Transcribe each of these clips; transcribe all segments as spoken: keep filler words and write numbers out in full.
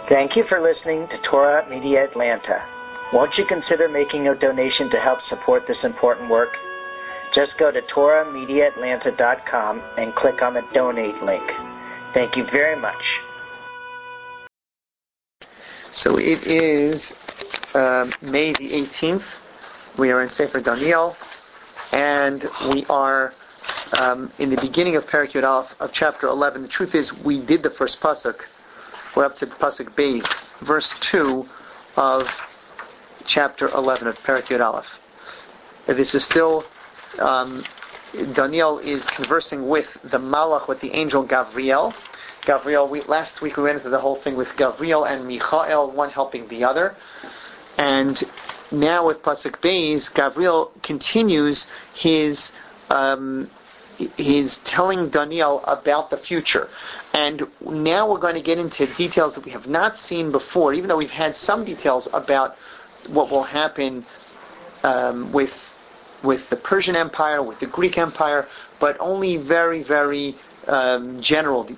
Thank you for listening to Torah Media Atlanta. Won't you consider making a donation to help support this important work? Just go to torah media atlanta dot com and click on the donate link. Thank you very much. So it is um, May the eighteenth. We are in Sefer Daniel, and we are um, in the beginning of Perek Yud Aleph of chapter eleven. The truth is, we did the first pasuk. We're up to pasuk Beis, verse two of chapter eleven of Perek Yud Aleph. This is still um, Daniel is conversing with the Malach, with the angel Gavriel. Gavriel. We, last week we went into the whole thing with Gavriel and Michael, one helping the other, and now with pasuk Beis, Gavriel continues his um, his telling Daniel about the future. And now we're going to get into details that we have not seen before, even though we've had some details about what will happen um, with with the Persian Empire, with the Greek Empire, but only very, very um, general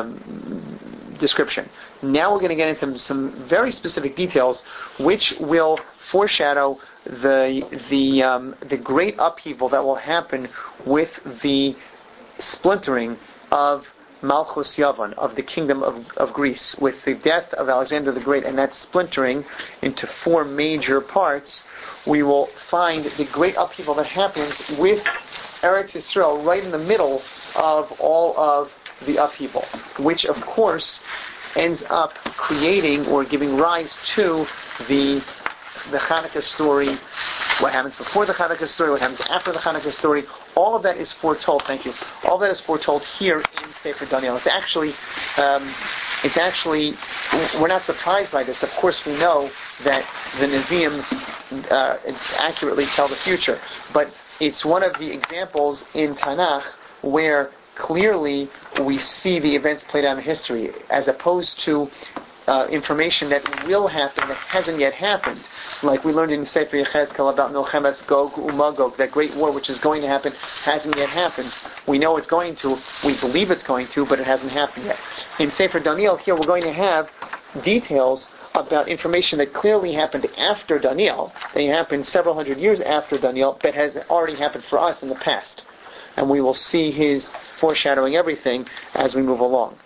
um, description. Now we're going to get into some very specific details, which will foreshadow the the um, the great upheaval that will happen with the splintering of Malchus Yavan, of the kingdom of, of Greece, with the death of Alexander the Great, and that splintering into four major parts. We will find the great upheaval that happens with Eretz Yisrael right in the middle of all of the upheaval, which of course ends up creating or giving rise to the the Hanukkah story, what happens before the Hanukkah story, what happens after the Hanukkah story. All of that is foretold. Thank you. All of that is foretold here in Sefer Daniel. It's actually, um, it's actually, we're not surprised by this. Of course, we know that the Nevi'im uh, accurately tell the future, but it's one of the examples in Tanakh where clearly we see the events played out in history, as opposed to Uh, information that will happen that hasn't yet happened. Like we learned in Sefer Yechezkel about Milchemes Gog Umagog, that great war which is going to happen hasn't yet happened. We know it's going to, we believe it's going to, but it hasn't happened yet. In Sefer Daniel here we're going to have details about information that clearly happened after Daniel. They happened several hundred years after Daniel, but has already happened for us in the past. And we will see his foreshadowing everything as we move along.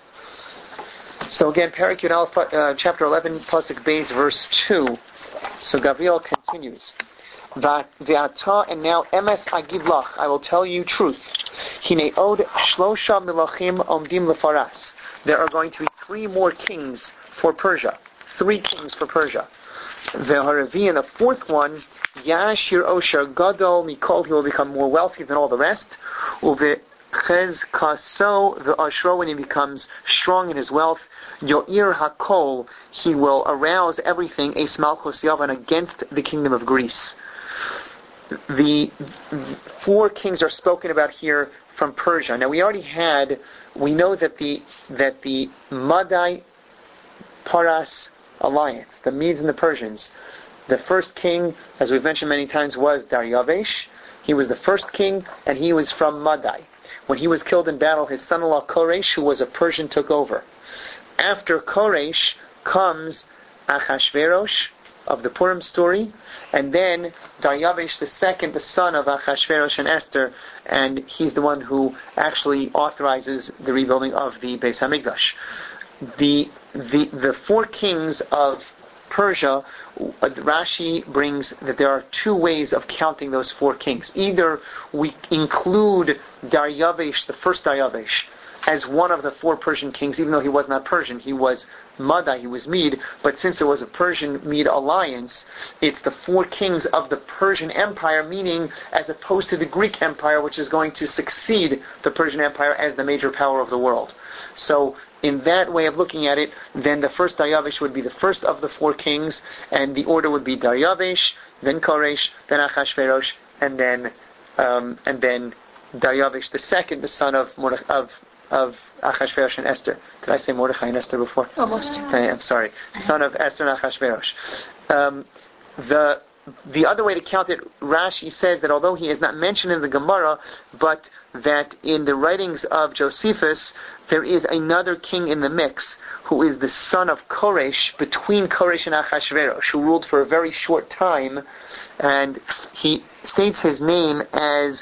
So again, Perek Yud Aleph, uh, chapter eleven, pasuk Beis, verse two. So Gavriel continues. Ve'ata, and now emes agiv lach, I will tell you truth. Hine od shlosha melachim omdim lefaras. There are going to be three more kings for Persia. Three kings for Persia. Ve'haravi, and the fourth one, Yashir Osher Gadol Mikol, he will become more wealthy than all the rest. Uve Chez Kaso, the Ashro, when he becomes strong in his wealth, Yoir Hakol, he will arouse everything, Eis Malchus Yavan, against the kingdom of Greece. The four kings are spoken about here from Persia. Now we already had, we know that the that the Madai Paras alliance, the Medes and the Persians, the first king, as we've mentioned many times, was Daryavesh. He was the first king, and he was from Madai. When he was killed in battle, his son-in-law Koresh, who was a Persian, took over. After Koresh comes Achashverosh of the Purim story, and then Daryavesh the second, the son of Achashverosh and Esther, and he's the one who actually authorizes the rebuilding of the Beis Hamikdash. The the the four kings of Persia, Rashi brings that there are two ways of counting those four kings. Either we include Daryavesh, the first Daryavesh, as one of the four Persian kings, even though he was not Persian, he was Madai, he was Mede, but since it was a Persian-Mede alliance, it's the four kings of the Persian Empire, meaning as opposed to the Greek Empire, which is going to succeed the Persian Empire as the major power of the world. So, in that way of looking at it, then the first Daryavesh would be the first of the four kings, and the order would be Daryavesh, then Koresh, then Achashverosh, and then um, and then Daryavesh the second, the son of Mordech, of of Achashverosh and Esther. Did I say Mordechai and Esther before? Almost. Okay, I'm sorry. Son of Esther and Achashverosh. Um, the the other way to count it, Rashi says that although he is not mentioned in the Gemara, but that in the writings of Josephus, there is another king in the mix, who is the son of Koresh, between Koresh and Achashverosh, who ruled for a very short time, and he states his name as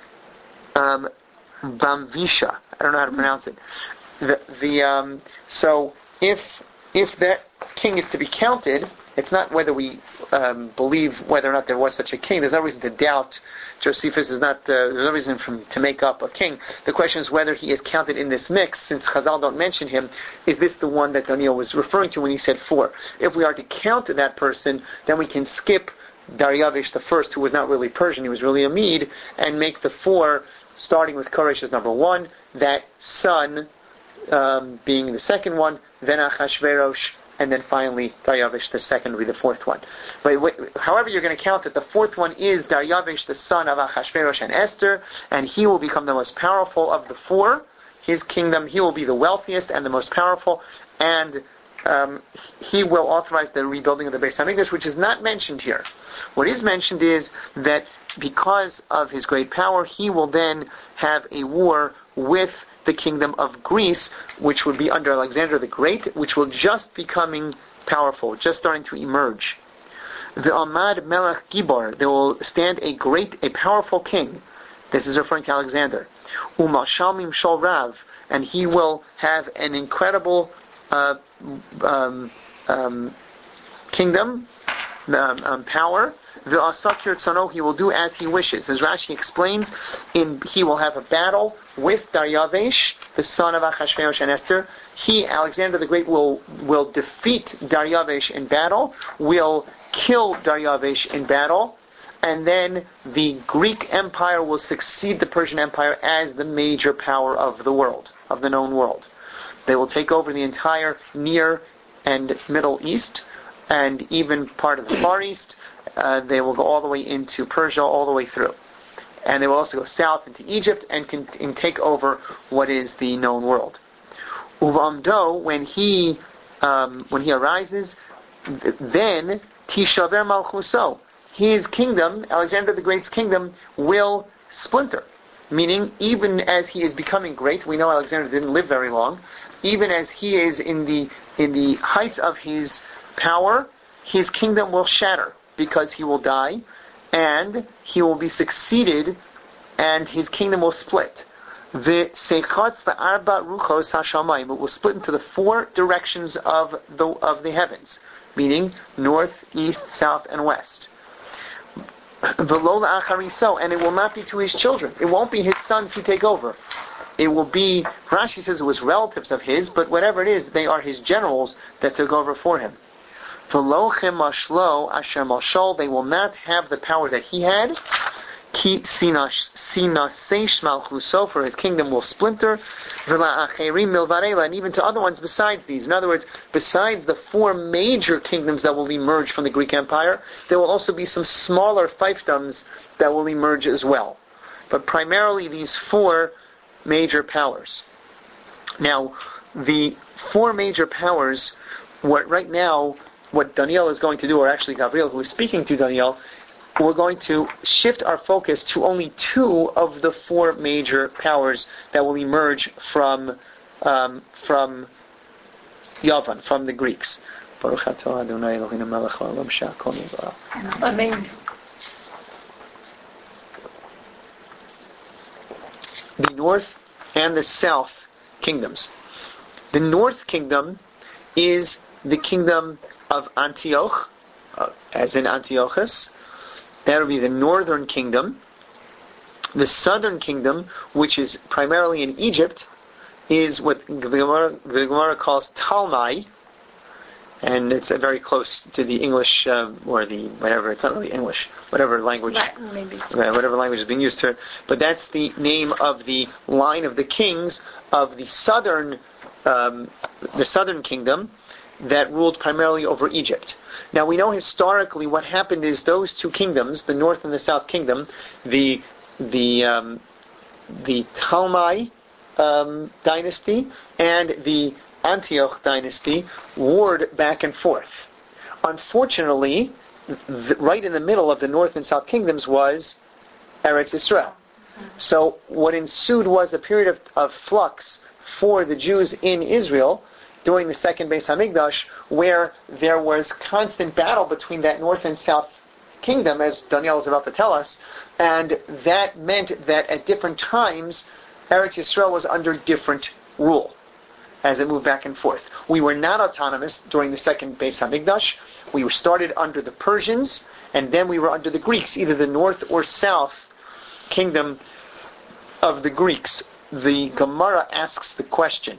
um, Bamvisha. I don't know how to pronounce it. The, the um, so if if that king is to be counted, it's not whether we um, believe whether or not there was such a king. There's no reason to doubt Josephus is not. Uh, there's no reason for him to make up a king. The question is whether he is counted in this mix. Since Chazal don't mention him, is this the one that Daniel was referring to when he said four? If we are to count that person, then we can skip Daryavish the first, who was not really Persian, he was really a Mede, and make the four, starting with Koresh as number one, that son um, being the second one, then Achashverosh, and then finally Daryavish the second will be the fourth one. But wait, however you're going to count it, the fourth one is Daryavish, the son of Achashverosh and Esther, and he will become the most powerful of the four. His kingdom, he will be the wealthiest and the most powerful, and um, he will authorize the rebuilding of the Beis HaMikdash, which is not mentioned here. What is mentioned is that because of his great power, he will then have a war with the kingdom of Greece, which would be under Alexander the Great, which will just becoming powerful, just starting to emerge. The Amad Melech Gibor, there will stand a great, a powerful king. This is referring to Alexander. Umal Shalmim Shol Rav, and he will have an incredible uh, um, um, kingdom, um, um, power. The Asakir Tzano, he will do as he wishes. As Rashi explains, in he will have a battle with Daryavesh, the son of Achashverosh and Esther. He, Alexander the Great, will will defeat Daryavesh in battle, will kill Daryavesh in battle, and then the Greek Empire will succeed the Persian Empire as the major power of the world, of the known world. They will take over the entire Near and Middle East, and even part of the Far East. Uh, they will go all the way into Persia, all the way through. And they will also go south into Egypt and, can, and take over what is the known world. Uvamdo, when he um, when he arises, then Tishaver Malchuso, his kingdom, Alexander the Great's kingdom, will splinter. Meaning, even as he is becoming great, we know Alexander didn't live very long. Even as he is in the in the heights of his power, his kingdom will shatter, because he will die, and he will be succeeded, and his kingdom will split. The seichatz the arba ruchos hashamayim, it will split into the four directions of the of the heavens, meaning north, east, south, and west. V'lo la'achariso, and it will not be to his children. It won't be his sons who take over. It will be, Rashi says it was relatives of his, but whatever it is, they are his generals that took over for him. They will not have the power that he had. For his kingdom will splinter. And even to other ones besides these. In other words, besides the four major kingdoms that will emerge from the Greek Empire, there will also be some smaller fiefdoms that will emerge as well. But primarily these four major powers. Now, the four major powers, what right now, what Daniel is going to do, or actually Gabriel, who is speaking to Daniel, we're going to shift our focus to only two of the four major powers that will emerge from um, from Yavan, from the Greeks. Amen. The north and the south kingdoms. The north kingdom is the kingdom of Antioch, uh, as in Antiochus. That would be the northern kingdom. The southern kingdom, which is primarily in Egypt, is what the Gemara, the Gemara calls Talmai, and it's uh, very close to the English, uh, or the, whatever, it's not really English, whatever language, Latin, maybe. whatever language is being used here. But that's the name of the line of the kings of the southern, um, the southern kingdom, that ruled primarily over Egypt. Now we know historically what happened is those two kingdoms, the north and the south kingdom, the the um, the Talmai um, dynasty and the Antioch dynasty warred back and forth. Unfortunately, th- right in the middle of the north and south kingdoms was Eretz Yisrael. So what ensued was a period of, of flux for the Jews in Israel during the second Beis Hamikdash, where there was constant battle between that north and south kingdom, as Daniel is about to tell us, and that meant that at different times Eretz Yisrael was under different rule as it moved back and forth. We were not autonomous during the second Beis Hamikdash. We were started under the Persians, and then we were under the Greeks, either the north or south kingdom of the Greeks. The Gemara asks the question,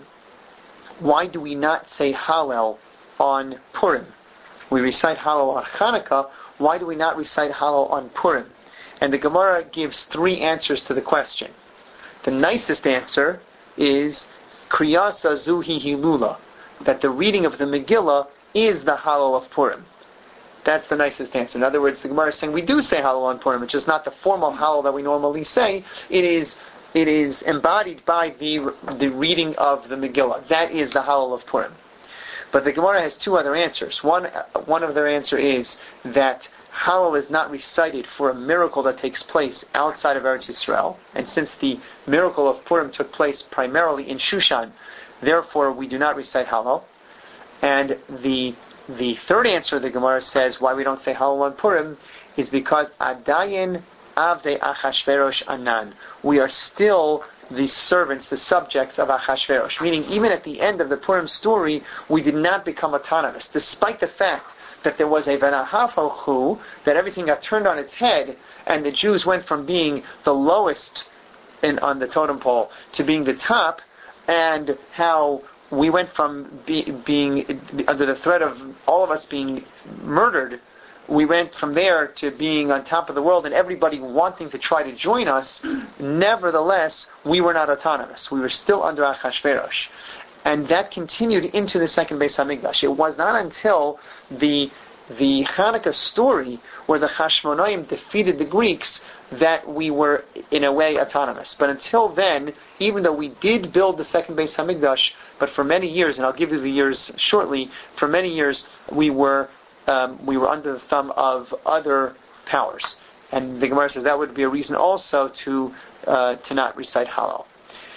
why do we not say Hallel on Purim? We recite Hallel on Hanukkah. Why do we not recite Hallel on Purim? And the Gemara gives three answers to the question. The nicest answer is Kriyasa Zuhi Hilula, that the reading of the Megillah is the Hallel of Purim. That's the nicest answer. In other words, the Gemara is saying we do say Hallel on Purim. It's just not the formal Hallel that we normally say. It is it is embodied by the the reading of the Megillah. That is the Hallel of Purim. But the Gemara has two other answers. One one of their answer is that Hallel is not recited for a miracle that takes place outside of Eretz Yisrael, and since the miracle of Purim took place primarily in Shushan, therefore we do not recite Hallel. And the the third answer the Gemara says why we don't say Hallel on Purim is because Adayin Avdei Achashverosh Anan. We are still the servants, the subjects of Achashverosh. Meaning, even at the end of the Purim story, we did not become autonomous, despite the fact that there was a Venahafachu, that everything got turned on its head, and the Jews went from being the lowest in, on the totem pole to being the top, and how we went from be, being under the threat of all of us being murdered. We went from there to being on top of the world and everybody wanting to try to join us. Nevertheless, we were not autonomous. We were still under Achashverosh. And that continued into the second Beis Hamikdash. It was not until the the Hanukkah story where the Hashmonaim defeated the Greeks that we were, in a way, autonomous. But until then, even though we did build the second Beis Hamikdash, but for many years, and I'll give you the years shortly, for many years we were Um, we were under the thumb of other powers, and the Gemara says that would be a reason also to uh, to not recite Hallel.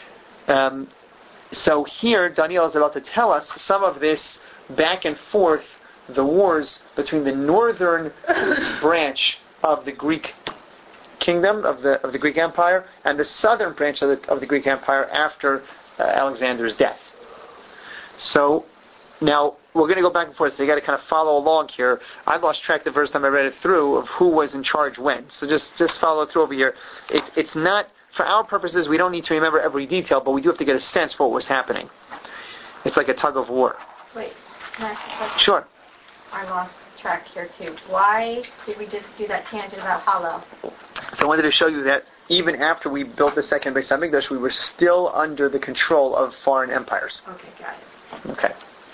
Um, so here, Daniel is about to tell us some of this back and forth, the wars between the northern branch of the Greek kingdom of the of the Greek Empire and the southern branch of the of the Greek Empire after uh, Alexander's death. So now we're going to go back and forth, so you got to kind of follow along here. I lost track the first time I read it through of who was in charge when. So just, just follow through over here. It, it's not, for our purposes, we don't need to remember every detail, but we do have to get a sense for what was happening. It's like a tug of war. Wait, can I ask a question? Sure. I lost track here too. Why did we just do that tangent about Hallel? So I wanted to show you that even after we built the second Beis Hamikdash, we were still under the control of foreign empires. Okay, got it. Okay.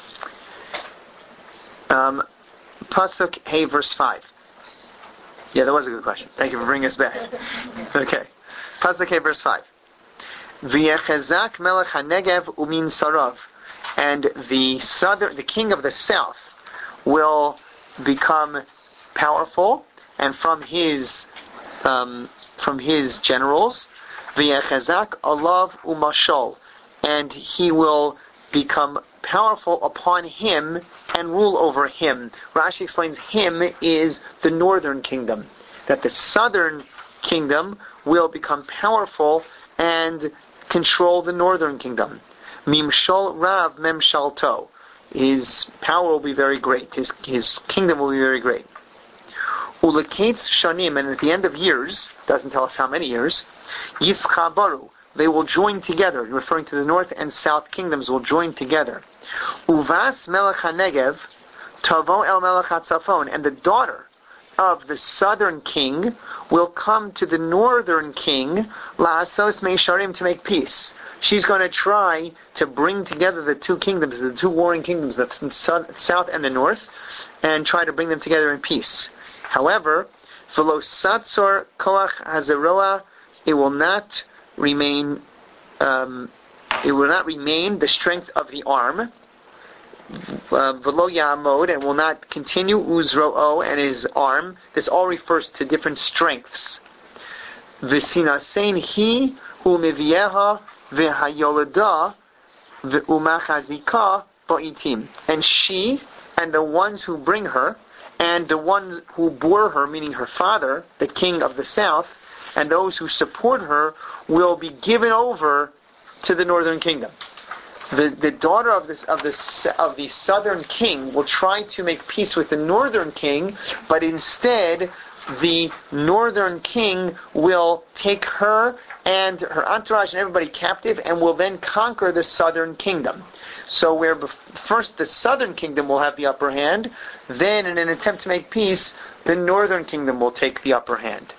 Um, Pasuk Hey, verse five. Yeah, that was a good question. Thank you for bringing us back. Okay. Pasuk Hey, verse five. V'yechezak melech hanegev umin sarav. And the southern, the king of the south will become powerful, and from his um, from his generals, v'yechezak alav umashol, and he will become powerful upon him and rule over him. Rashi explains him is the northern kingdom, that the southern kingdom will become powerful and control the northern kingdom. Mimshal Rav Memshalto, his power will be very great. His his kingdom will be very great. Uleketz Shanim, and at the end of years, doesn't tell us how many years, Yischabaru, they will join together, referring to the north and south kingdoms will join together. Uvas Melech HaNegev, Tavo El Melech HaTzafon, and the daughter of the southern king will come to the northern king, La'asos Meisharim, to make peace. She's going to try to bring together the two kingdoms, the two warring kingdoms, the south and the north, and try to bring them together in peace. However, V'lo Satzor Koach Hazeroa, it will not remain um, it will not remain the strength of the arm. v'lo ya'amod, and will not continue, uzro'o, and his arm. This all refers to different strengths. V'sinasein hi u'mivieha v'hayolada v'umachazika ba'itim. And she, and the ones who bring her, and the ones who bore her, meaning her father, the king of the south, and those who support her, will be given over to the northern kingdom. The the daughter of this of this of the southern king will try to make peace with the northern king, but instead the northern king will take her and her entourage and everybody captive, and will then conquer the southern kingdom. So where bef- first the southern kingdom will have the upper hand, then in an attempt to make peace, the northern kingdom will take the upper hand.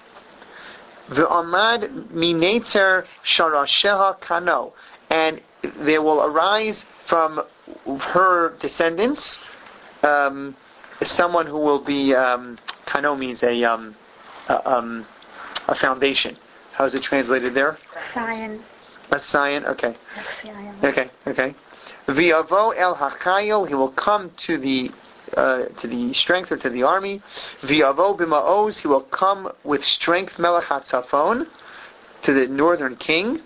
V'amad minetzer sharasheha kano, and there will arise from her descendants um, someone who will be um, kano means a um, a, um, a foundation. How is it translated there? Scion. A scion. Okay. Okay. Okay. V'avo el hachayil, he will come to the uh, to the strength or to the army. V'avo b'ma'oz, he will come with strength. Melech hatzafon, to the northern king.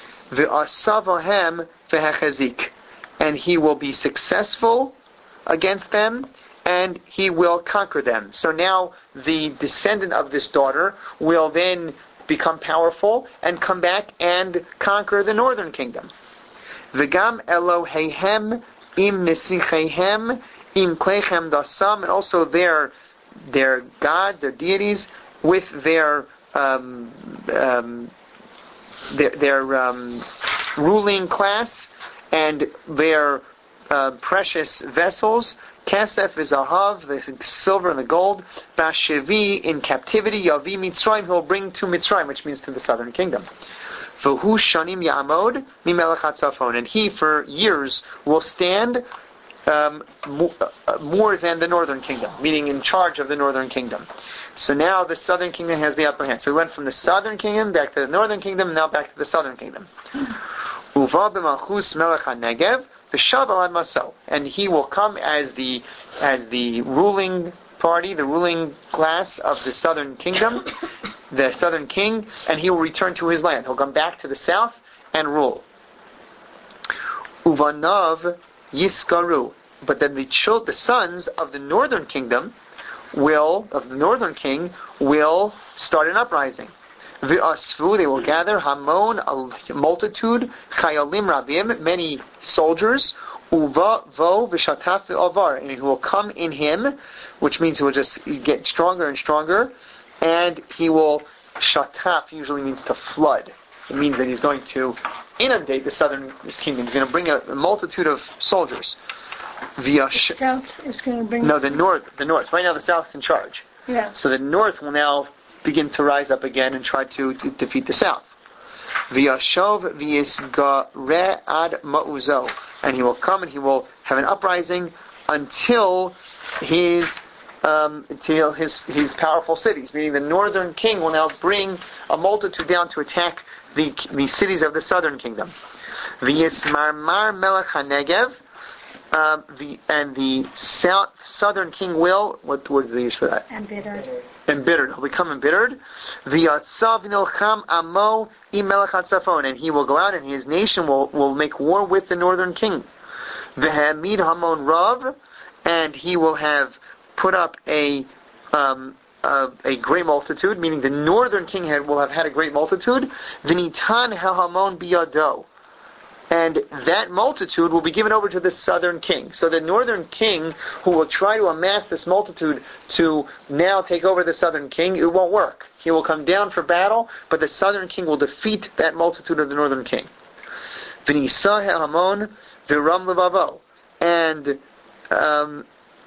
V'asavahem v'hechazik, and he will be successful against them, and he will conquer them. So now the descendant of this daughter will then become powerful and come back and conquer the northern kingdom. V'gam Eloheihem im nesicheihem im kleichem dasam, and also their their gods, their deities, with their um, um, their, their um, ruling class and their uh, precious vessels. Kesef is ahav, the silver and the gold. Bashevi, in captivity. Yavi Mitzrayim, he'll bring to Mitzrayim, which means to the southern kingdom. V'hu shanim ya'amod mimelech hatzafon, and he for years will stand um, more, uh, more than the northern kingdom, meaning in charge of the northern kingdom. So now the southern kingdom has the upper hand. So we went from the southern kingdom back to the northern kingdom, now back to the southern kingdom. Uva b'malchus melech hanegev v'shav ad maso, and he will come as the as the ruling party, the ruling class of the southern kingdom, the southern king, and he will return to his land. He'll come back to the south and rule. Uvanav yiskaru, but then the children, the sons of the northern kingdom will, of the northern king, will start an uprising. V'asfu, they will gather, hamon, a multitude, chayalim rabim, many soldiers, uva vo v'shataf v'avar, and he will come in him, which means he will just get stronger and stronger, and he will, shataf usually means to flood. It means that he's going to inundate the southern kingdom. He's going to bring a, a multitude of soldiers. Via sh- south is going to bring... No, the north. The north. Right now the south is in charge. Yeah. So the north will now begin to rise up again and try to, to defeat the south. V'yashov v'yisgare ad ma'uzo, and he will come and he will have an uprising until his um, until his his powerful cities. Meaning the northern king will now bring a multitude down to attack the the cities of the southern kingdom. V'yismarmar melech hanegev. Um, the and the south, southern king will, what word do they use for that? Embittered. Embittered. He'll become embittered. V'yatzav nilcham amo imelech hatzafon, and he will go out and his nation will, will make war with the northern king. V'hamid hamon rav, and he will have put up a um, a, a great multitude, meaning the northern king had, will have had a great multitude. V'nitan hahamon biyado. And that multitude will be given over to the southern king. So the northern king, who will try to amass this multitude to now take over the southern king, it won't work. He will come down for battle, but the southern king will defeat that multitude of the northern king. V'nisa ha'amon v'ram levavo. And um,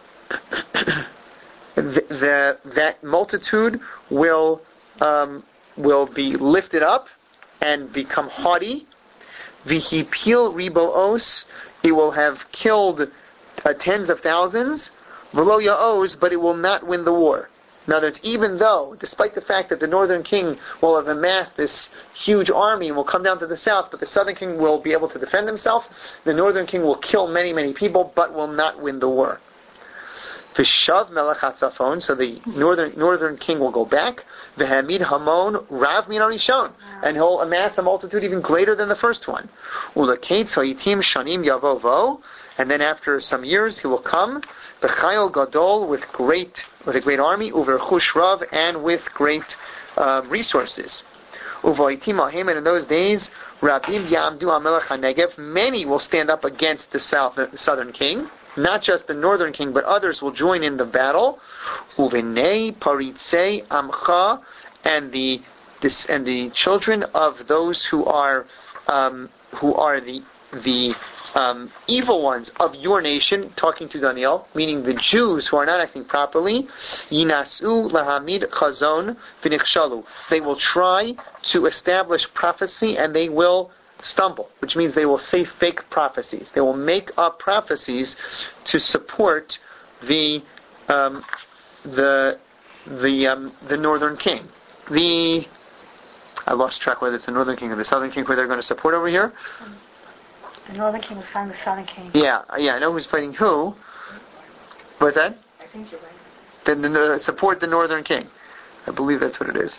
the, the, that multitude will um, will be lifted up and become haughty. V'hipil riboos, it will have killed uh, tens of thousands. V'lo ya'oz, but it will not win the war. In other words, even though, despite the fact that the northern king will have amassed this huge army and will come down to the south, but the southern king will be able to defend himself, the northern king will kill many, many people, but will not win the war. Vishav melech hatzafon, so the northern northern king will go back. V'hamid hamon rav min harishon, and he'll amass a multitude even greater than the first one. Ulaketz hayitim shanim yavovo, and then after some years he will come. B'chayil gadol, with great with a great army, uverchush rav, and with great uh, resources. Uvayitim ahem, and in those days, rabim yamdu amelech hanegev, many will stand up against the south the southern king. Not just the northern king, but others will join in the battle. Uvinei paritzei amcha, and the this and the children of those who are um, who are the the um, evil ones of your nation, talking to Daniel, meaning the Jews who are not acting properly. Yinasu lahamid chazon v'nichshalu. They will try to establish prophecy and they will stumble, which means they will say fake prophecies. They will make up prophecies to support the um, the the um, the northern king. The I lost track whether it's the northern king or the southern king who they're going to support over here. The northern king was fighting the southern king. Yeah, yeah, I know who's fighting who. What's that? I think you're right. Then the, the, support the northern king. I believe that's what it is.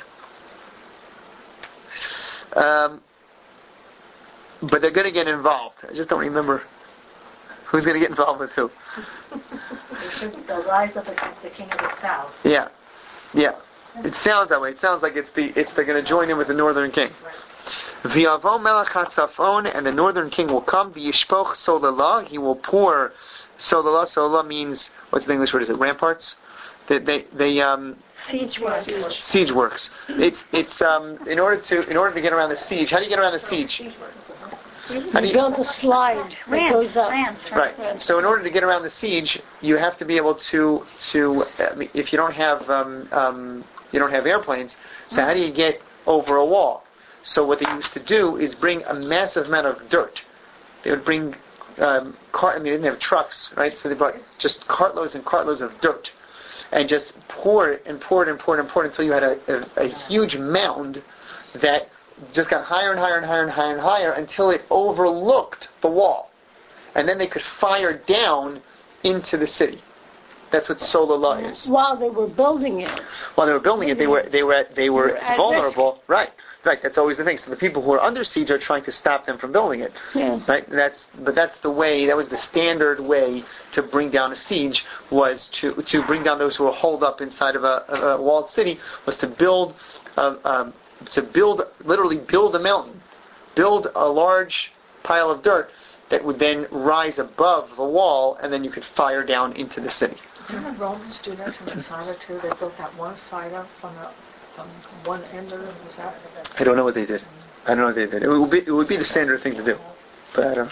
Um. But they're going to get involved. I just don't remember who's going to get involved with who. They'll rise up against the king of the south. Yeah, yeah. It sounds that way. It sounds like it's the it's they're going to join in with the northern king. V'yavo melech hatzafon, and the northern king will come. V'yishpoch solala, he will pour solala. Solala means, what's the English word? Is it ramparts? They they, they um. Siege works. Siege works. It's it's um in order to in order to get around the siege. How do you get around the siege? How do you build a slide that goes up? Right. So in order to get around the siege, you have to be able to to uh, if you don't have um, um, you don't have airplanes. So how do you get over a wall? So what they used to do is bring a massive amount of dirt. They would bring um, cart. I mean, they didn't have trucks, right? So they brought just cartloads and cartloads of dirt, and just pour it and pour it and pour it and pour it until you had a, a, a huge mound that just got higher and higher and higher and higher and higher until it overlooked the wall. And then they could fire down into the city. That's what Solala is. While they were building it. While they were building it, they were they were they were, they were vulnerable. Right. Right. That's always the thing. So the people who are under siege are trying to stop them from building it. Yeah. Right. That's but that's the way. That was the standard way to bring down a siege, was to to bring down those who were holed up inside of a, a walled city, was to build um, um, to build literally build a mountain, build a large pile of dirt that would then rise above the wall, and then you could fire down into the city. Didn't the Romans do that to Masada too? They built that one side up from the from one end of it. Was that? I don't know what they did. I don't know what they did. It would be it would be the standard thing to do, but I don't.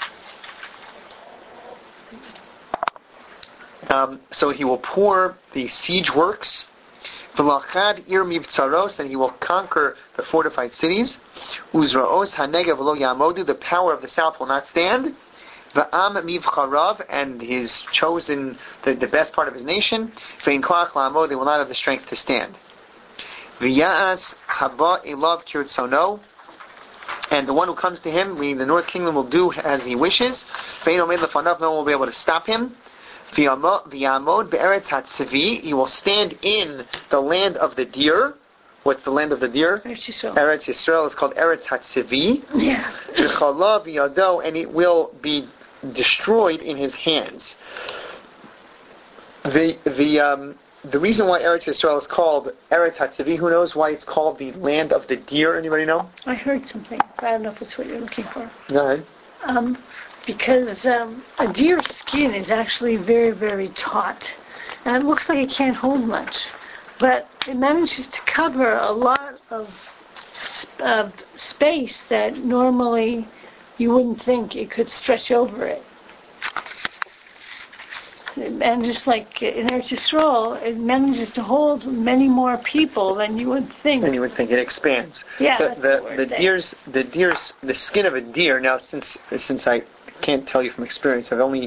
Um, so he will pour the siege works, v'lachad ir mivtzaros, and he will conquer the fortified cities. Uzraos hanegev lo yamodu, the power of the south will not stand. V'am mivcharav, and his chosen, the, the best part of his nation. Ve'in koach la'amod, they will not have the strength to stand. V'ya'as haba elav kirtzono, and the one who comes to him, meaning the north kingdom, will do as he wishes. Ve'in omed lefanav, no one will be able to stop him. V'yamod be'eretz hatzvi, he will stand in the land of the deer. What's the land of the deer? Eretz Yisrael. Eretz Yisrael is called Eretz Hatzivi. Yeah. V'chalav yado, and it will be destroyed in his hands. The the um the reason why Eretz Yisrael is called Eretz Hatzivi, who knows why it's called the land of the deer? Anybody know? I heard something, but I don't know if it's what you're looking for. Go ahead. Um, because um, a deer's skin is actually very, very taut, and it looks like it can't hold much, but it manages to cover a lot of uh, space that normally you wouldn't think it could stretch over it. And just like in Eretz Yisrael, it manages to hold many more people than you would think. And you would think it expands. Yeah, the that's the, the word the there. deer's the deer's the skin of a deer. Now, since since I can't tell you from experience, I've only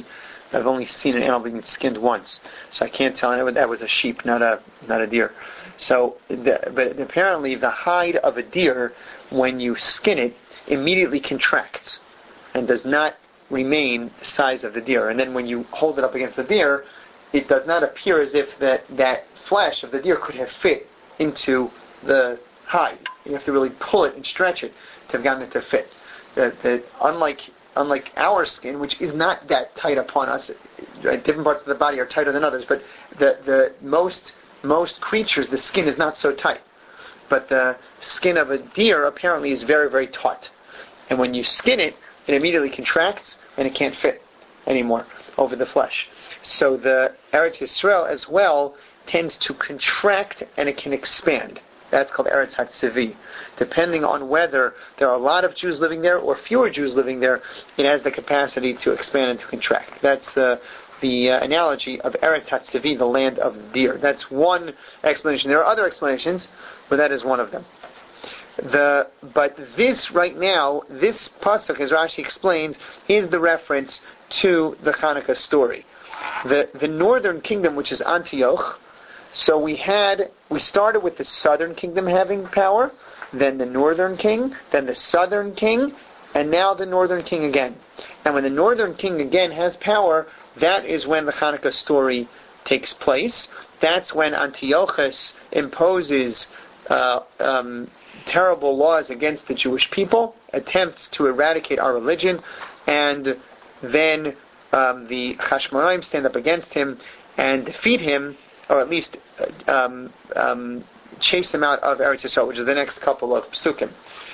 I've only seen an animal being skinned once, so I can't tell. And that was a sheep, not a not a deer. So, the, but apparently, the hide of a deer, when you skin it, immediately contracts and does not remain the size of the deer. And then when you hold it up against the deer, it does not appear as if that that flesh of the deer could have fit into the hide. You have to really pull it and stretch it to have gotten it to fit. That, that unlike unlike our skin, which is not that tight upon us, different parts of the body are tighter than others. But the the most most creatures, the skin is not so tight. But the skin of a deer apparently is very very taut. And when you skin it, it immediately contracts and it can't fit anymore over the flesh. So the Eretz Yisrael as well tends to contract and it can expand. That's called Eretz HaTzivi. Depending on whether there are a lot of Jews living there or fewer Jews living there, it has the capacity to expand and to contract. That's uh, the uh, analogy of Eretz HaTzivi, the land of deer. That's one explanation. There are other explanations, but that is one of them. The but this right now, this pasuk, as Rashi explains, is the reference to the Hanukkah story. The the northern kingdom, which is Antioch. So we had we started with the southern kingdom having power, then the northern king, then the southern king, and now the northern king again. And when the northern king again has power, that is when the Hanukkah story takes place. That's when Antiochus imposes uh, um, terrible laws against the Jewish people, attempts to eradicate our religion, and then um, the Hashmonaim stand up against him and defeat him, or at least um, um, chase him out of Eretz Yisrael, which is the next couple of psukim.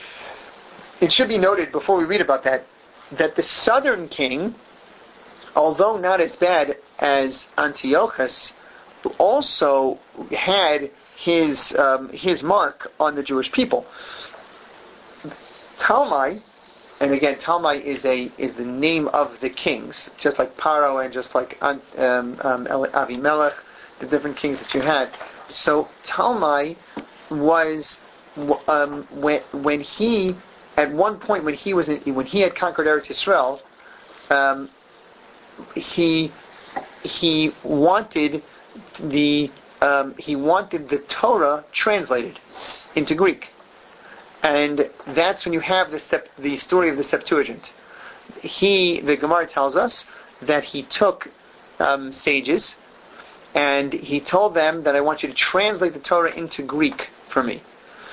It should be noted before we read about that, that the southern king, although not as bad as Antiochus, also had his um, his mark on the Jewish people. Talmai, and again, Talmai is a is the name of the kings, just like Paro and just like um, um, Avimelech, the different kings that you had. So Talmai was um, when when he at one point when he was in, when he had conquered Eretz Yisrael, um, he he wanted the um, he wanted the Torah translated into Greek, and that's when you have the step, the story of the Septuagint. He, the Gemara tells us that he took um, sages and he told them that I want you to translate the Torah into Greek for me.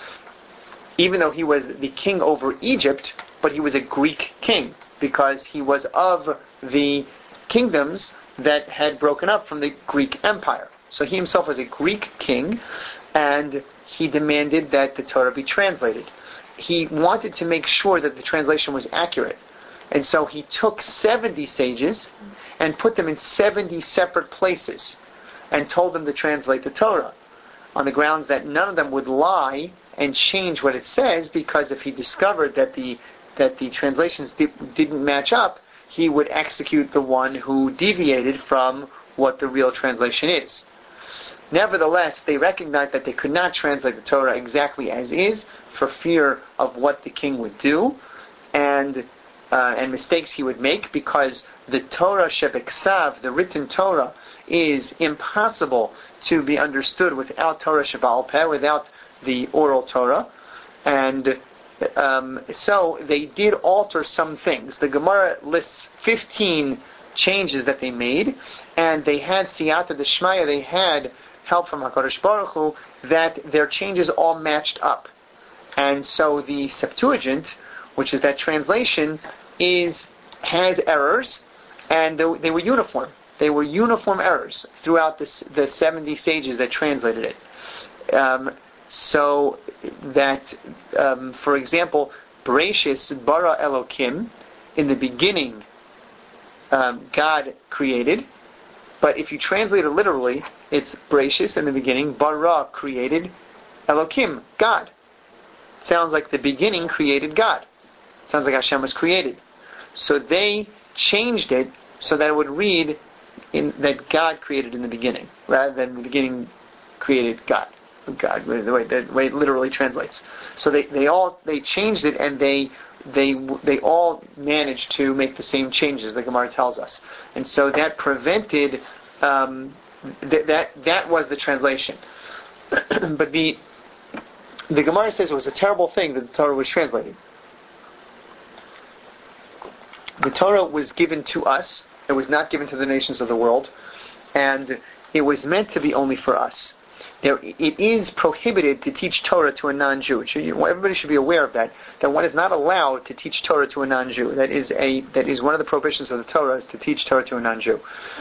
Even though he was the king over Egypt, but he was a Greek king because he was of the kingdoms that had broken up from the Greek Empire. So he himself was a Greek king, and he demanded that the Torah be translated. He wanted to make sure that the translation was accurate. And so he took seventy sages and put them in seventy separate places and told them to translate the Torah on the grounds that none of them would lie and change what it says, because if he discovered that the that the translations di- didn't match up, he would execute the one who deviated from what the real translation is. Nevertheless, they recognized that they could not translate the Torah exactly as is for fear of what the king would do and uh, and mistakes he would make, because the Torah Shebeksav, the written Torah, is impossible to be understood without Torah Sheba'al Peh, without the oral Torah. And um, so they did alter some things. The Gemara lists fifteen changes that they made, and they had Siyata D'Shmaya, they had help from HaKadosh Baruch Hu, that their changes all matched up. And so the Septuagint, which is that translation, is has errors, and they, they were uniform. They were uniform errors throughout the, the seventy sages that translated it. Um, so that, um, for example, Bereshis bara Elokim, in the beginning, um, God created. But if you translate it literally, it's Bereshis, in the beginning, bara created, Elokim, God. Sounds like the beginning created God. Sounds like Hashem was created. So they changed it so that it would read in that God created in the beginning, rather than the beginning created God. God, the way, the way it literally translates. So they, they all they changed it, and they they they all managed to make the same changes, the Gemara tells us. And so that prevented, um, th- that that was the translation. But the the Gemara says it was a terrible thing that the Torah was translated. The Torah was given to us. It was not given to the nations of the world. And it was meant to be only for us. There, it is prohibited to teach Torah to a non-Jew. Everybody should be aware of that. That one is not allowed to teach Torah to a non-Jew. That is a that is one of the prohibitions of the Torah, is to teach Torah to a non-Jew.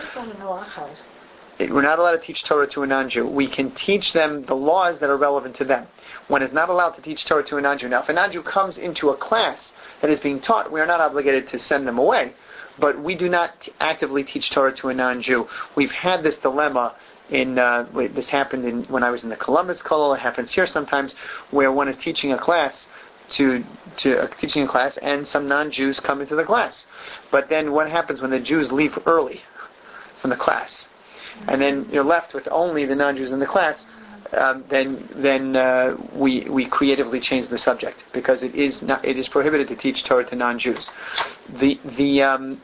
We're not allowed to teach Torah to a non-Jew. We can teach them the laws that are relevant to them. One is not allowed to teach Torah to a non-Jew. Now, if a non-Jew comes into a class that is being taught, we are not obligated to send them away. But we do not actively teach Torah to a non-Jew. We've had this dilemma. In uh, this happened in, when I was in the Columbus Kollel. It happens here sometimes, where one is teaching a class to to uh, teaching a class, and some non-Jews come into the class. But then what happens when the Jews leave early from the class, and then you're left with only the non-Jews in the class? Um, then then uh, we we creatively change the subject, because it is not it is prohibited to teach Torah to non-Jews. The the um,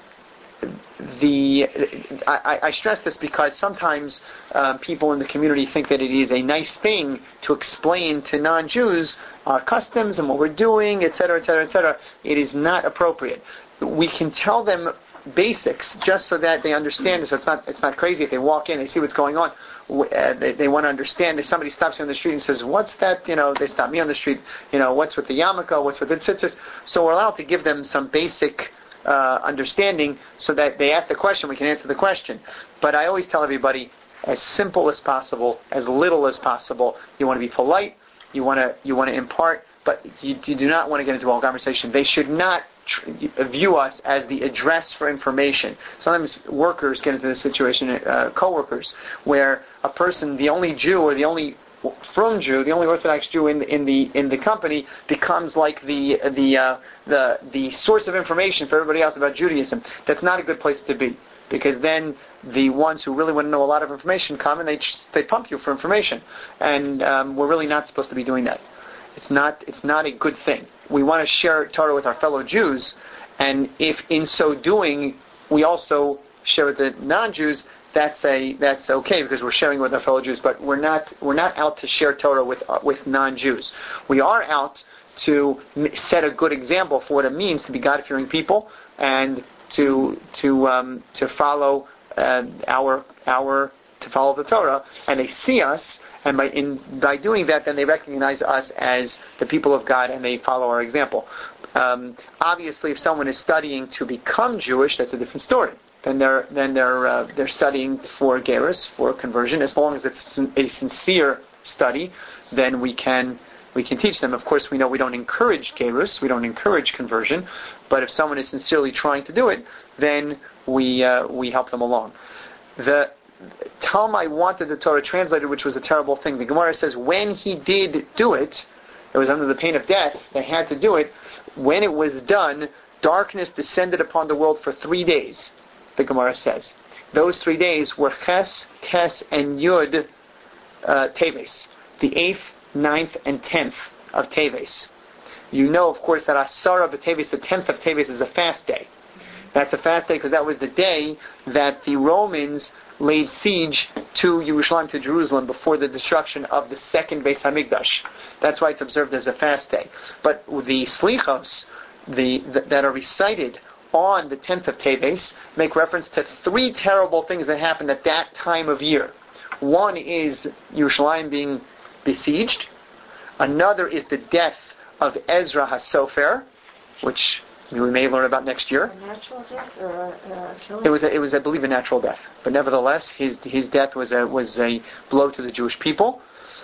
The I, I stress this because sometimes uh, people in the community think that it is a nice thing to explain to non-Jews our customs and what we're doing, et cetera, et cetera, et cetera. It is not appropriate. We can tell them basics just so that they understand. So it's not it's not crazy if they walk in, they see what's going on. Uh, they, they want to understand. If somebody stops you on the street and says, "What's that?" You know, they stop me on the street. You know, what's with the yarmulke? What's with the tzitzis? So we're allowed to give them some basic Uh, understanding, so that they ask the question, we can answer the question. But I always tell everybody, as simple as possible, as little as possible. You want to be polite, you want to you want to impart, but you, you do not want to get into all conversation. They should not tr- view us as the address for information. Sometimes workers get into this situation, uh, co-workers, where a person, the only Jew or the only from Jew, the only Orthodox Jew in the in the in the company, becomes like the the uh, the the source of information for everybody else about Judaism. That's not a good place to be, because then the ones who really want to know a lot of information come and they they pump you for information, and um, we're really not supposed to be doing that. It's not it's not a good thing. We want to share Torah with our fellow Jews, and if in so doing we also share with the non-Jews, that's a that's okay, because we're sharing with our fellow Jews. But we're not we're not out to share Torah with uh, with non-Jews. We are out to m- set a good example for what it means to be God-fearing people, and to to um, to follow uh, our our to follow the Torah. And they see us, and by in by doing that, then they recognize us as the people of God, and they follow our example. Um, obviously, if someone is studying to become Jewish, that's a different story. Then they're then they're uh, they're studying for gerus, for conversion. As long as it's a sincere study, then we can we can teach them. Of course, we know we don't encourage gerus, we don't encourage conversion. But if someone is sincerely trying to do it, then we uh, we help them along. The Talmai wanted the Torah translated, which was a terrible thing. The Gemara says when he did do it, it was under the pain of death. They had to do it. When it was done, darkness descended upon the world for three days. The Gemara says those three days were Ches, Tes, and Yud uh, Teves, the eighth, ninth, and tenth of Teves. You know, of course, that Asara B'Teves, the tenth of Teves, is a fast day. That's a fast day because that was the day that the Romans laid siege to Yerushalayim, to Jerusalem, before the destruction of the second Beis Hamikdash. That's why it's observed as a fast day. But the Slichos, the, the that are recited on the tenth of Teves, make reference to three terrible things that happened at that time of year. One is Yerushalayim being besieged. Another is the death of Ezra HaSofer, which we may learn about next year. A natural death or a, a killing? It was, a, it was, I believe, a natural death. But nevertheless, his his death was a was a blow to the Jewish people,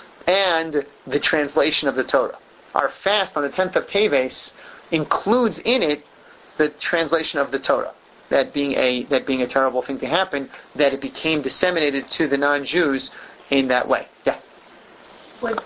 and the translation of the Torah. Our fast on the tenth of Teves includes in it the translation of the Torah, that being a that being a terrible thing to happen, that it became disseminated to the non-Jews in that way. Yeah. Would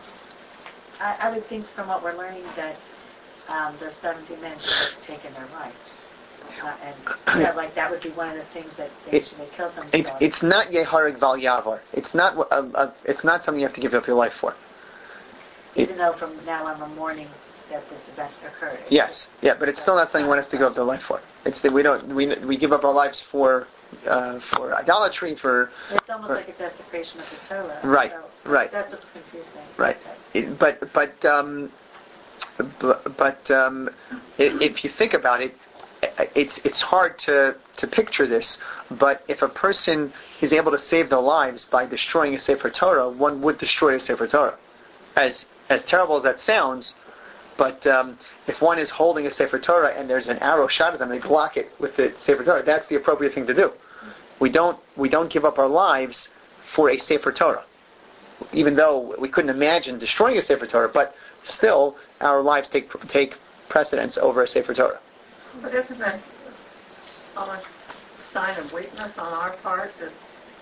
I, I would think from what we're learning that um, the seventy men should have taken their life, uh, and yeah, like that would be one of the things that they it, should have killed themselves. It, it's not Yehareg Val Yavar. It's not a, a, it's not something you have to give up your life for. Even it, though from now on we're mourning that this event occurred. It's Yes, yeah, but it's still not something we want us to give up their life for. It's that we don't we we give up our lives for uh, for idolatry, for It's almost for, like a desecration of the Torah. Right, so right. That's what's confusing. right. Okay. It, but but um, but, but um, if, if you think about it, it's it's hard to to picture this. But if a person is able to save their lives by destroying a Sefer Torah, one would destroy a Sefer Torah. As as terrible as that sounds. But um, if one is holding a Sefer Torah and there's an arrow shot at them, they block it with the Sefer Torah. That's the appropriate thing to do. We don't we don't give up our lives for a Sefer Torah, even though we couldn't imagine destroying a Sefer Torah. But still, our lives take take precedence over a Sefer Torah. But isn't that a sign of weakness on our part that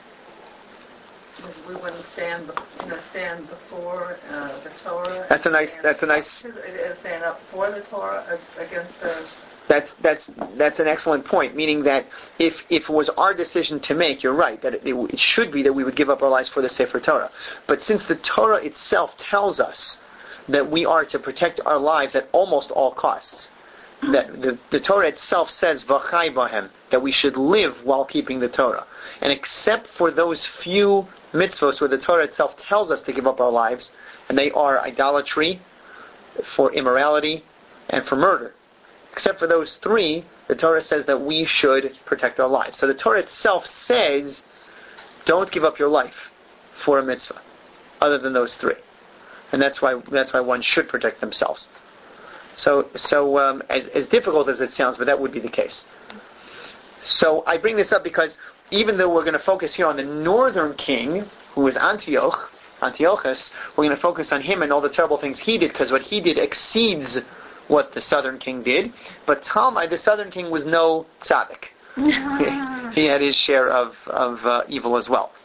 we wouldn't stand, you know, stand before uh, the Torah? That's a nice. That's a nice. Stand up for the Torah against the. That's that's that's an excellent point. Meaning that if if it was our decision to make, you're right that it, it should be that we would give up our lives for the Sefer Torah. But since the Torah itself tells us that we are to protect our lives at almost all costs, that the, the Torah itself says v'chai bahem, that we should live while keeping the Torah, and except for those few mitzvos where the Torah itself tells us to give up our lives, and they are idolatry, for immorality, and for murder. Except for those three, the Torah says that we should protect our lives. So the Torah itself says, don't give up your life for a mitzvah, other than those three. And that's why that's why one should protect themselves. So so um, as, as difficult as it sounds, but that would be the case. So I bring this up because even though we're going to focus here on the northern king, who is Antioch, Antiochus, we're going to focus on him and all the terrible things he did, because what he did exceeds what the southern king did. But Talmai, the southern king, was no tzaddik. he, he had his share of, of uh, evil as well.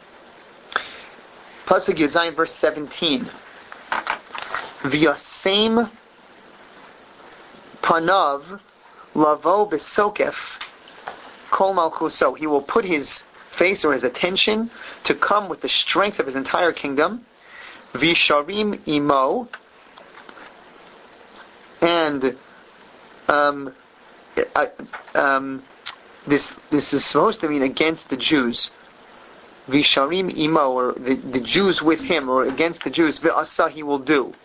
Pasuk Yud Zayin, verse seventeen. V'yasem panav lavo besokef kol malchuso. He will put his face or his attention to come with the strength of his entire kingdom. Visharim imo, and um, uh, um, this this is supposed to mean against the Jews. Visharim imo, or the, the Jews with him, or against the Jews. Ve'asa, he will do.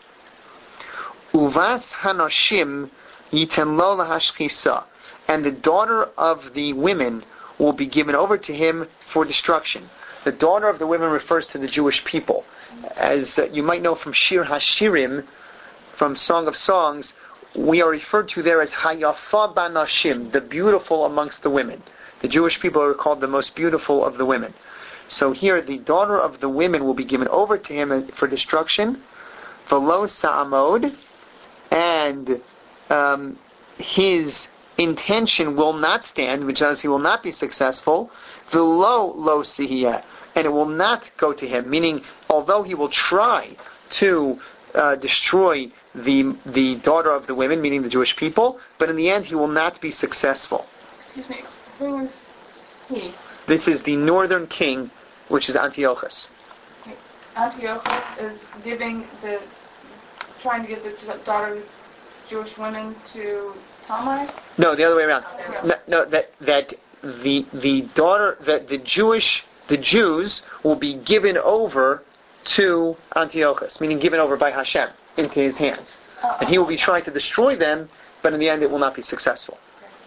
Uvas hanashim yiten lo lahashchisa, and the daughter of the women will be given over to him for destruction. The daughter of the women refers to the Jewish people. As uh, you might know from Shir Hashirim, from Song of Songs, we are referred to there as Hayafa Banashim, the beautiful amongst the women. The Jewish people are called the most beautiful of the women. So here, the daughter of the women will be given over to him for destruction. V'lo sa'amod, and um, his intention will not stand, which says he will not be successful. V'lo lo sihiyah, and it will not go to him. Meaning, although he will try to uh, destroy the the daughter of the women, meaning the Jewish people, but in the end he will not be successful. Excuse me, who is he? This is the northern king, which is Antiochus. Antiochus is giving the, trying to give the daughter of Jewish women to Talmai? No, the other way around. No, no that that the the daughter that the Jewish the Jews will be given over to Antiochus, meaning given over by Hashem into his hands, uh, and he will be trying to destroy them, but in the end it will not be successful.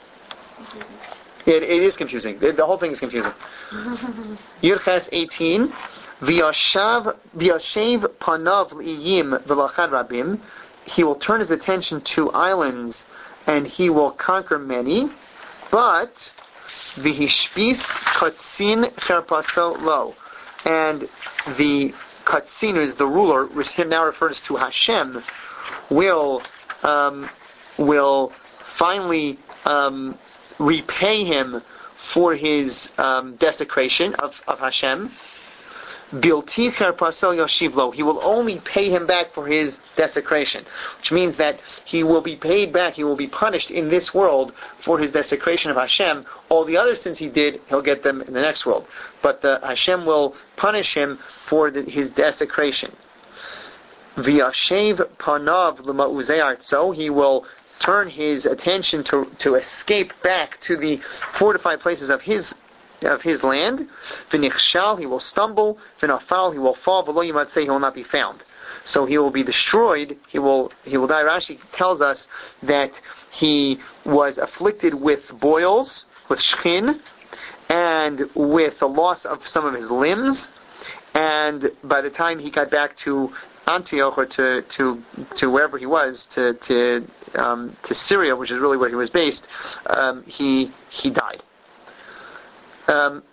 It, it is confusing. It, the whole thing is confusing. Yurches eighteen. V'yashav v'yashev panav l'iyim v'lachad rabim. He will turn his attention to islands, and he will conquer many. But v'hishpis katzin cherpaso lo, and the katzin, who is the ruler, which him now refers to Hashem, will um, will finally um, repay him for his um, desecration of, of Hashem. Bilti cherpaso yashiv lo. He will only pay him back for his desecration, which means that he will be paid back, he will be punished in this world for his desecration of Hashem. All the other sins he did, he'll get them in the next world. But uh, Hashem will punish him for the, his desecration. V'yashev panav l'ma'uzei artzo. He will turn his attention to, to escape back to the fortified places of his of his land. V'nichshal, he will stumble. V'nafal, he will fall. V'lo yimatzei, he will not be found. So he will be destroyed. He will he will die. Rashi tells us that he was afflicted with boils, with shchin, and with the loss of some of his limbs. And by the time he got back to Antioch, or to to, to wherever he was, to to um, to Syria, which is really where he was based, um, he he died. Um,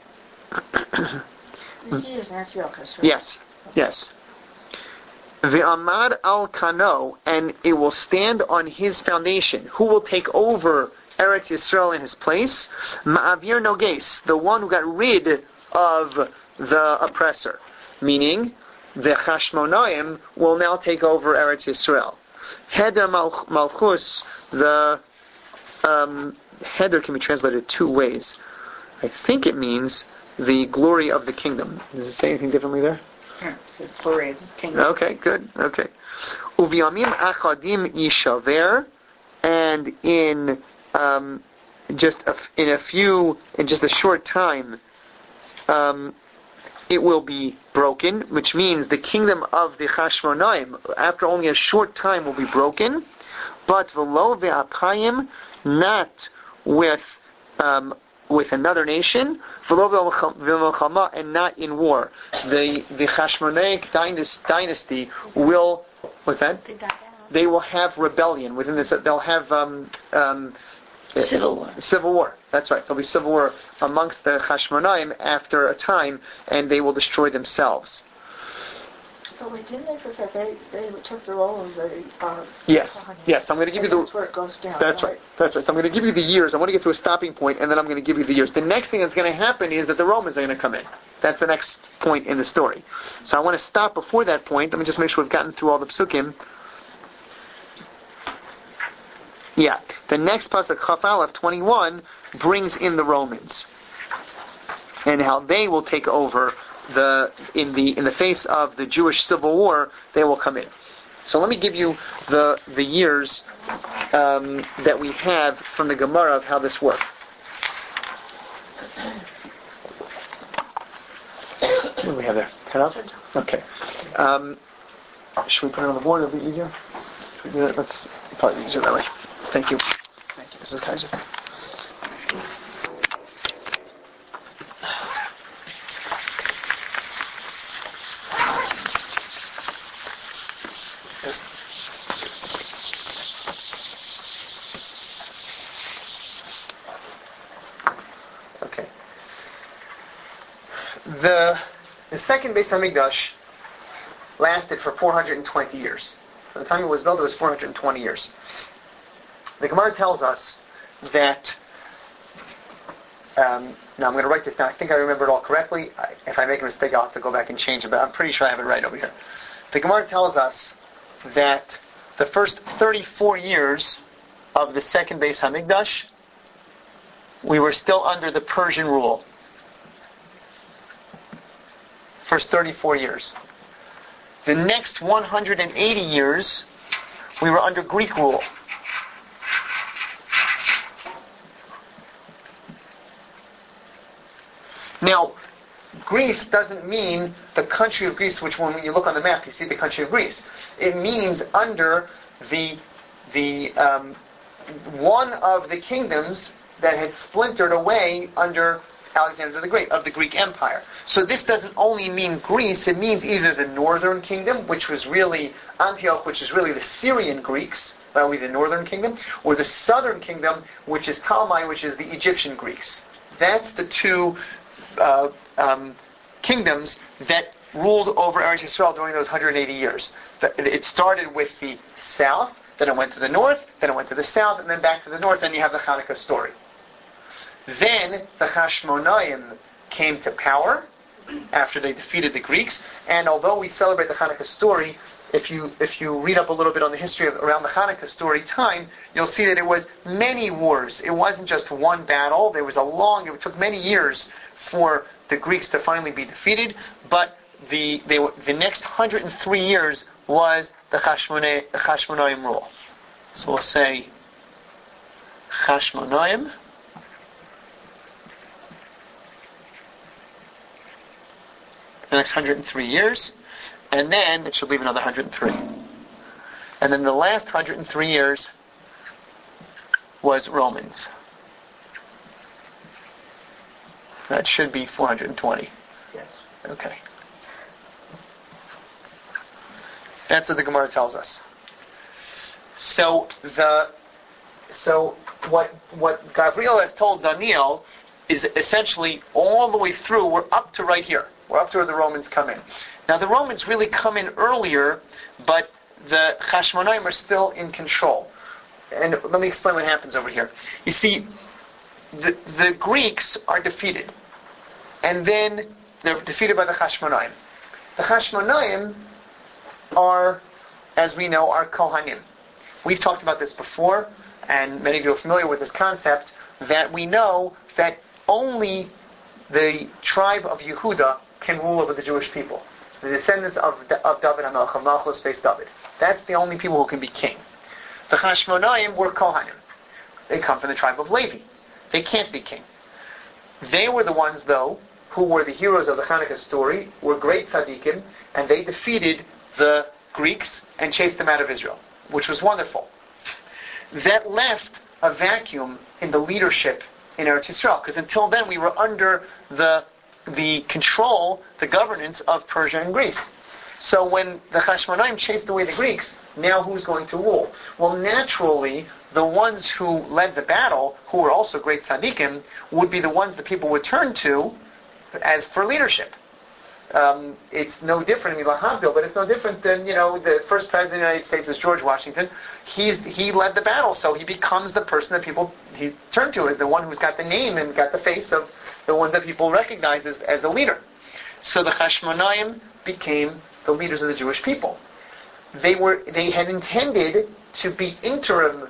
yes, yes. Ve'amad al kano, and it will stand on his foundation. Who will take over Eretz Yisrael in his place? Ma'avir noges, the one who got rid of the oppressor. Meaning, the Chashmonaim will now take over Eretz Yisrael. Heder Malchus, the um, Heder can be translated two ways. I think it means the glory of the kingdom. Does it say anything differently there? Yeah, it's the glory of his kingdom. Okay, good. Okay. Uviyamim achadim yishaver, and in um, just a, in a few, in just a short time, um, it will be broken, which means the kingdom of the Chashmonaim, after only a short time, will be broken. But v'lo ve'apayim, not with um, with another nation, v'lo ve'melchama, and not in war. The the Chashmonaic dynasty will, what's that? They will have rebellion within this. They'll have um, um, Civil war. Civil war. That's right. There'll be civil war amongst the Chashmonaim after a time, and they will destroy themselves. But wait, didn't they forget they they took the role of the uh, Yes. Yes. I'm going to give and you the. That's where it goes down. That's right. That's right. So I'm going to give you the years. I want to get to a stopping point, and then I'm going to give you the years. The next thing that's going to happen is that the Romans are going to come in. That's the next point in the story. So I want to stop before that point. Let me just make sure we've gotten through all the psukim. Yeah, the next pasuk, Chaf Aleph twenty-one, brings in the Romans and how they will take over the in the in the face of the Jewish civil war. They will come in. So let me give you the the years um, that we have from the Gemara of how this worked. What do we have there? Cut out? Okay. Um, should we put it on the board? It'll be easier. Should we do that? Let's probably easier that way. Thank you. Thank you, Missus Kaiser. Yes. Okay. The the second Beis Hamikdash lasted for four hundred twenty years. By the time it was built, it was four hundred twenty years. The Gemara tells us that, um, now I'm going to write this down, I think I remember it all correctly. I, if I make a mistake, I'll have to go back and change it, but I'm pretty sure I have it right over here. The Gemara tells us that the first thirty-four years of the second Beis Hamikdash, we were still under the Persian rule. First thirty-four years. The next one hundred eighty years, we were under Greek rule. Now, Greece doesn't mean the country of Greece, which when you look on the map, you see the country of Greece. It means under the the um, one of the kingdoms that had splintered away under Alexander the Great, of the Greek Empire. So this doesn't only mean Greece, it means either the northern kingdom, which was really Antioch, which is really the Syrian Greeks, that would be the northern kingdom, or the southern kingdom, which is Talmai, which is the Egyptian Greeks. That's the two uh, um, kingdoms that ruled over Eretz Yisrael during those one hundred eighty years. It started with the south, then it went to the north, then it went to the south, and then back to the north, and you have the Hanukkah story. Then the Hashmonaim came to power after they defeated the Greeks, and although we celebrate the Hanukkah story, if you if you read up a little bit on the history of around the Hanukkah story time, you'll see that it was many wars. It wasn't just one battle. There was a long. It took many years for the Greeks to finally be defeated, but the they, the next one hundred three years was the Chashmonai, Chashmonaim rule. So we'll say Chashmonaim the next one hundred three years, and then it should leave another one hundred three. And then the last one hundred three years was Romans. That should be four hundred twenty. Yes. Okay. That's what the Gemara tells us. So the so what what Gabriel has told Daniel is essentially all the way through. We're up to right here. We're up to where the Romans come in. Now the Romans really come in earlier, but the Chashmonaim are still in control. And let me explain what happens over here. You see, the the Greeks are defeated, and then they're defeated by the Chashmonaim. The Chashmonaim are, as we know, are Kohanim. We've talked about this before, and many of you are familiar with this concept, that we know that only the tribe of Yehuda can rule over the Jewish people. The descendants of, of David HaMelech, of Malchus based David. That's the only people who can be king. The Chashmonaim were Kohanim. They come from the tribe of Levi. They can't be king. They were the ones, though, who were the heroes of the Hanukkah story, were great tzaddikim, and they defeated the Greeks and chased them out of Israel, which was wonderful. That left a vacuum in the leadership in Eretz Yisrael, because until then we were under the the control, the governance of Persia and Greece. So when the Chashmonaim chased away the Greeks, now who's going to rule? Well, naturally, the ones who led the battle, who were also great tzaddikim, would be the ones that people would turn to as for leadership. Um, it's no different, I mean, Lahavdil, but it's no different than, you know, the first president of the United States is George Washington. He's, he led the battle, so he becomes the person that people he turn to as the one who's got the name and got the face of the one that people recognize as, as a leader. So the Chashmonaim became the leaders of the Jewish people. They were they had intended to be interim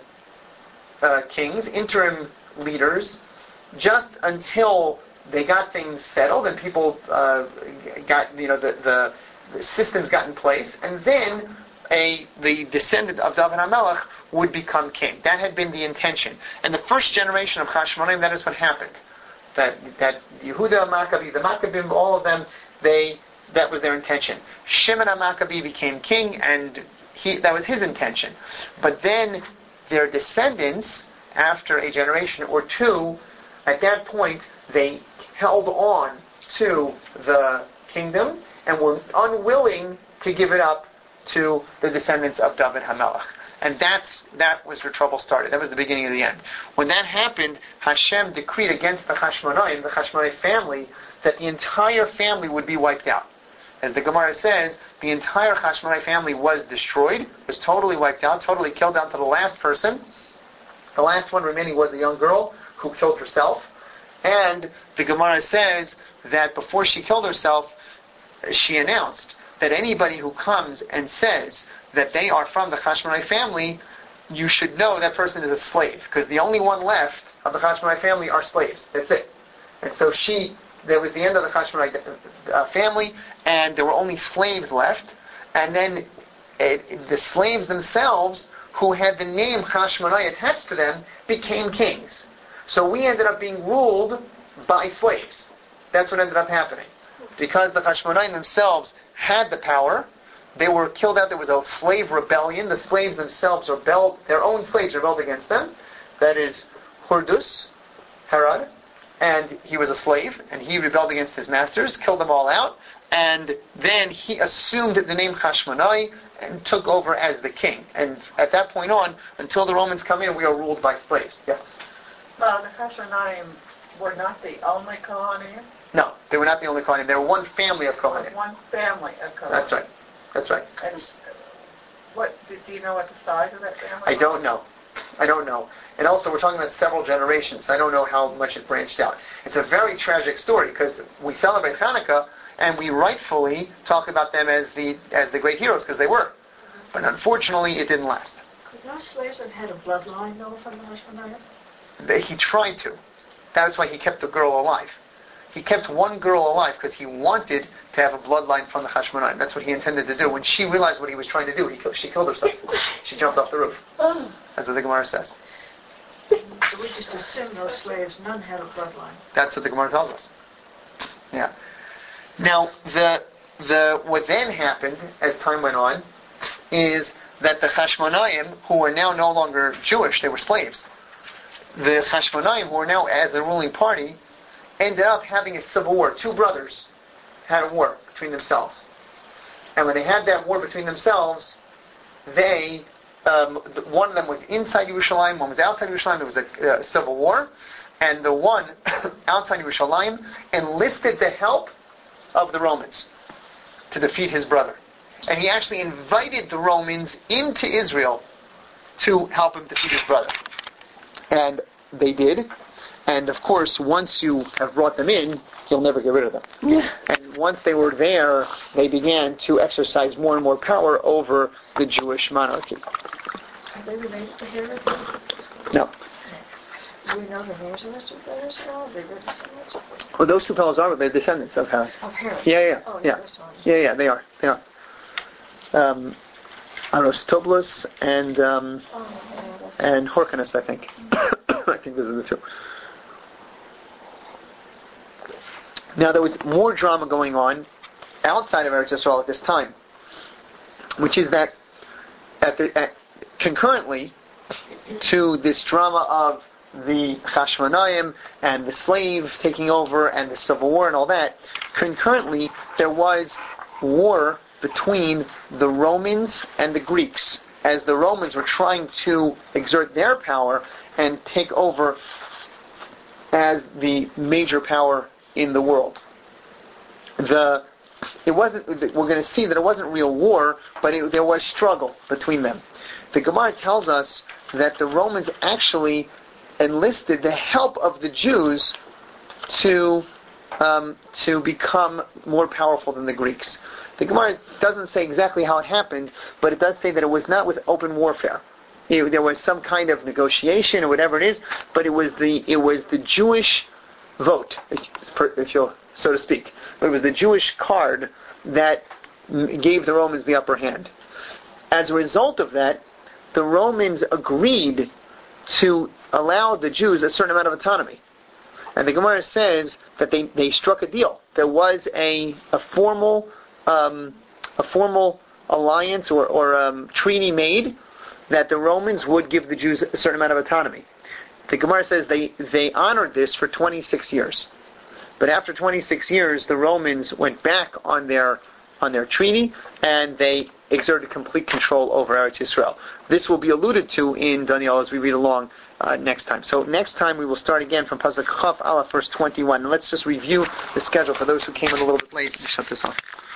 uh, kings, interim leaders, just until they got things settled and people uh, got, you know, the, the, the systems got in place, and then a the descendant of David HaMelech would become king. That had been the intention. And the first generation of Chashmonaim, that is what happened. That that Yehuda Maccabi, the Maccabim, all of them, they that was their intention. Shimon HaMaccabi became king, and he that was his intention. But then their descendants, after a generation or two, at that point, they held on to the kingdom and were unwilling to give it up to the descendants of David HaMelech. And that's that was where trouble started. That was the beginning of the end. When that happened, Hashem decreed against the Chashmonaim, the Chashmonaim family, that the entire family would be wiped out. As the Gemara says, the entire Chashmonaim family was destroyed, was totally wiped out, totally killed down to the last person. The last one remaining was a young girl who killed herself. And the Gemara says that before she killed herself, she announced that anybody who comes and says that they are from the Chashmonaim family, you should know that person is a slave, because the only one left of the Chashmonaim family are slaves. That's it. And so she, that was the end of the Chashmonaim uh, family, and there were only slaves left. And then it, the slaves themselves, who had the name Chashmonai attached to them, became kings. So we ended up being ruled by slaves. That's what ended up happening. Because the Chashmonaim themselves had the power, they were killed out. There was a slave rebellion. The slaves themselves rebelled, their own slaves rebelled against them. That is Hurdus, Herod, and he was a slave, and he rebelled against his masters, killed them all out, and then he assumed the name Chashmonai and took over as the king. And at that point on, until the Romans come in, we are ruled by slaves. Yes? Well, the Chashmonaim were not the only Kohanim. No, they were not the only Kohanim. They were one family of Kohanim. One family of Kohanim. That's right. That's right. And what, do you know what the size of that family I was? don't know. I don't know. And also, we're talking about several generations, so I don't know how much it branched out. It's a very tragic story, because we celebrate Hanukkah, and we rightfully talk about them as the as the great heroes, because they were. But unfortunately, it didn't last. Could those slaves have had a bloodline, though, from the Hashmonaim? They, he tried to. That's why he kept the girl alive. he kept one girl alive because he wanted to have a bloodline from the Hashmonaim. That's what he intended to do. When she realized what he was trying to do, he killed, she killed herself. She jumped off the roof. That's what the Gemara says. So we just assume those slaves, none had a bloodline. That's what the Gemara tells us. Yeah. Now, the the what then happened as time went on is that the Hashmonaim, who are now no longer Jewish, they were slaves. The Hashmonaim, who are now as the ruling party, ended up having a civil war. Two brothers had a war between themselves. And when they had that war between themselves, they, um, one of them was inside Yerushalayim, one was outside Yerushalayim. There was a uh, civil war. And the one outside Yerushalayim enlisted the help of the Romans to defeat his brother. And he actually invited the Romans into Israel to help him defeat his brother. And they did. And of course, once you have brought them in, you'll never get rid of them. Yeah. And once they were there, they began to exercise more and more power over the Jewish monarchy. Are they related to Herod? No. Do we know the names of those two brothers at all? Are they their descendants? Well, those two fellows are, but they're descendants of Herod. Of Herod? Yeah, yeah, oh, yeah. Yeah, yeah, they are. They are. Um, Aristobulus and um, oh, yeah, and Hyrcanus, I think. I think those are the two. Now, there was more drama going on outside of Eretz Yisrael at this time, which is that at the, at, concurrently to this drama of the Hashmonaim and the slaves taking over and the civil war and all that, concurrently there was war between the Romans and the Greeks, as the Romans were trying to exert their power and take over as the major power in the world. The it wasn't. We're going to see that it wasn't real war, but it, there was struggle between them. The Gemara tells us that the Romans actually enlisted the help of the Jews to um, to become more powerful than the Greeks. The Gemara doesn't say exactly how it happened, but it does say that it was not with open warfare. It, there was some kind of negotiation or whatever it is, but it was the it was the Jewish vote, if you'll so to speak. It was the Jewish card that gave the Romans the upper hand. As a result of that, the Romans agreed to allow the Jews a certain amount of autonomy. And the Gemara says that they, they struck a deal. There was a a formal um, a formal alliance or, or um, treaty made that the Romans would give the Jews a certain amount of autonomy. The Gemara says they, they honored this for twenty-six years. But after twenty-six years, the Romans went back on their on their treaty, and they exerted complete control over Eretz Yisrael. This will be alluded to in Daniel as we read along uh, next time. So next time we will start again from Pasuk Chaf Aleph, verse twenty-one. And let's just review the schedule for those who came in a little bit late. Let me shut this off.